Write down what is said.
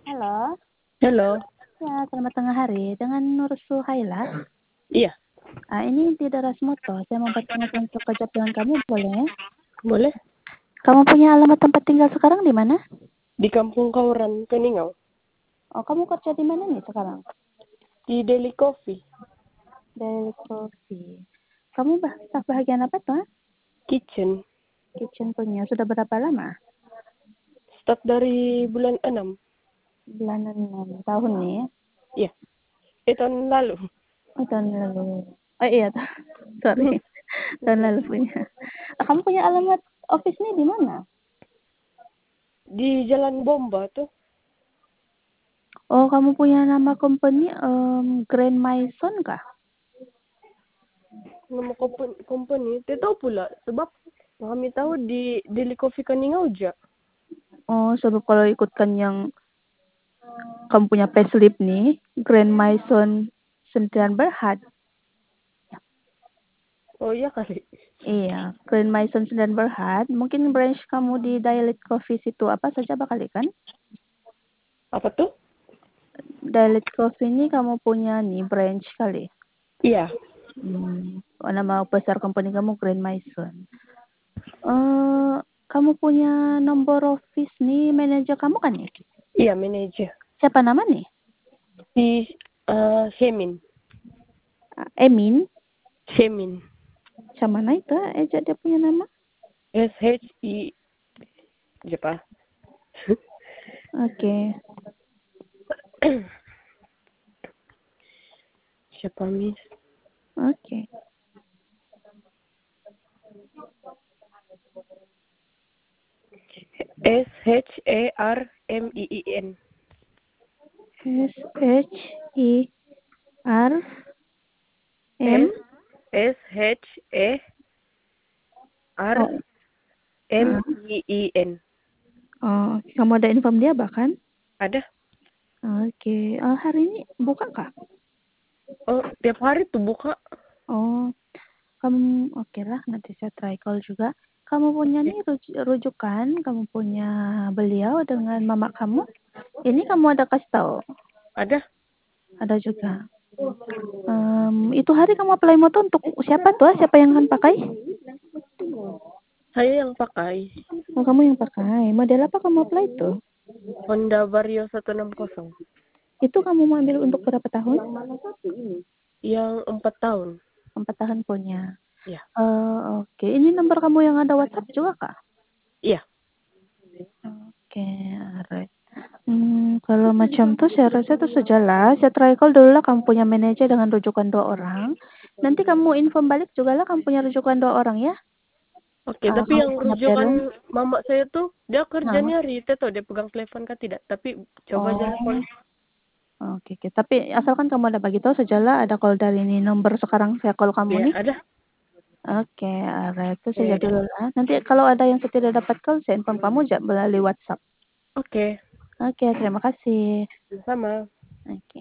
Halo. Halo. Ya, selamat tengah hari. Dengan Nur Suhaila. Iya, Ini di Darasmuto. Saya mau bertanya tentang sekejap dengan kamu, boleh? boleh. Kamu punya alamat tempat tinggal sekarang di mana? Di Kampung Kauran, Keningau. Oh, kamu kerja di mana nih sekarang? Di Daily Coffee. Dari Coffee. Kamu staf bagian apa tuh? Kitchen. Kitchen punya. Sudah berapa lama? Start dari bulan 6. Bulan 6 tahun nih. Iya. Tahun lalu. Oh, tahun lalu. Oh iya, sorry. Tahun lalu punya. Kamu punya alamat office nih di mana? Di Jalan Bomba tuh. Oh, kamu punya nama company Grand Maison kah? Nama company. Tidak tahu pula. Sebab kami tahu di Daily Coffee Keningau aja. Oh, sebab kalau ikutkan yang kamu punya payslip nih, Grand Maison Sendirian Berhad. Oh iya kali. Iya, Grand Maison Sendirian Berhad. Mungkin branch kamu di Dialect Coffee situ apa saja bakal kan? Apa tuh? Dialect Coffee ini kamu punya nih branch kali. Iya. Nama besar company kamu Grand Maison. Kamu punya nomor office nih manajer kamu kan nih? Iya, manajer. Siapa nama nih? Si Shemin. Emin. Shemin. Siapa mana itu? Dia punya nama? SHI. Siapa? Oke. Siapa, Miss? Oke. SHERMIIN. SHERM. Oh, SHERMIIN. oh, kamu ada info dia bahkan? Ada. Oke. Hari ini buka kah? Oh, tiap hari tuh buka. Oh, kamu oke lah. Nanti saya try call juga. Kamu punya nih rujukan. Kamu punya beliau dengan mama kamu. Ini kamu ada kasih tahu? Ada. Ada juga. Itu hari kamu apply motor untuk siapa tuh? Siapa yang akan pakai? Saya yang pakai. Oh, kamu yang pakai. Model apa kamu apply tuh? Honda Vario 160. Itu kamu mau ambil untuk berapa tahun? Yang 4 tahun. 4 tahun punya. Iya. Oke. Ini nomor kamu yang ada WhatsApp juga kah? Iya. Oke, alright. Kalau macam tuh saya rasa tuh sejalan. Saya try call dulu lah kamu punya manajer dengan rujukan 2 orang. Nanti kamu inform balik juga lah kamu punya rujukan 2 orang ya. Oke, tapi Kamu yang punya parent. rujukan mama saya tuh, dia kerjanya retail tuh, dia pegang telepon kan tidak. Tapi coba aja lah call. Oke. Tapi asalkan kamu ada bagi tahu sejalan ada call dari ini nomor sekarang saya call kamu Iya, nih. ada. Oke, alright. Itu saja dulu lah. Nanti kalau ada yang saya tidak dapat call, saya inform kamu melalui WhatsApp. Oke. Oke, terima kasih. Sama. Oke.